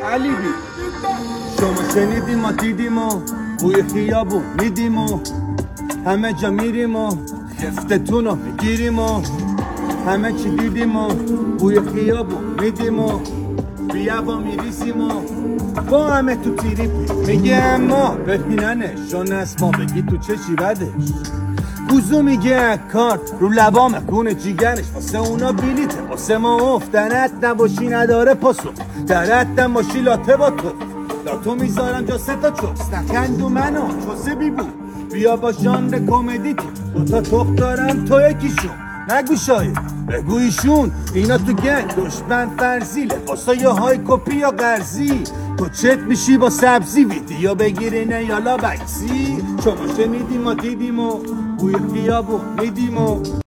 علیبی شما شنیدیم ما دیدیم و بوی خیابون میدیم و همه جا میریم و خفتتون رو میگیریم و همه چی دیدیم و بوی خیابون میدیم و بیا با میریسیم و با همه تو تیریپی میگه اما ببیننش چون از ما بگی تو چشی بدش کوزو میگه کارت رو لبام خون جیگرش واسه اونا بیلیته واسه ما افتنت نباشی نداره پاسو درت نباشی لاته با تو لاتو میذارم جا 3 تا چوست نخندو منو چوسه بی بود بیا با ژانر کمدی تو 2 تا تخت دارم تو یکیشون نگو شاید بگو ایشون اینا تو گنگ دشمن فرزیله واسه یه های کپی یا قرضی تو چت میشی با سبزی ویدیو بگیرینه یالا بکسی شما شنیدیم و دیدیم و بوی خیابون میدیم و